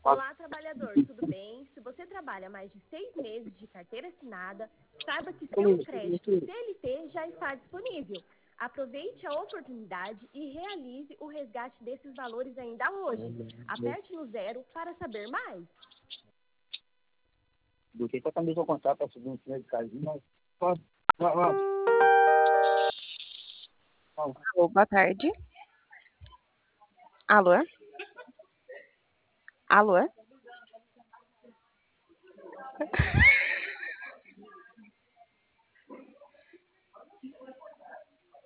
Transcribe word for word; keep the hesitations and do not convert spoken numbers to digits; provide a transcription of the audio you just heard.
Olá, trabalhador, tudo bem? Se você trabalha mais de seis meses de carteira assinada, saiba que seu crédito C L T já está disponível. Aproveite a oportunidade e realize o resgate desses valores ainda hoje. Aperte no zero para saber mais. Do que também vou contar para subir um cima de casinho, mas pode. Vai, vai. Alô, boa tarde. Alô? Alô?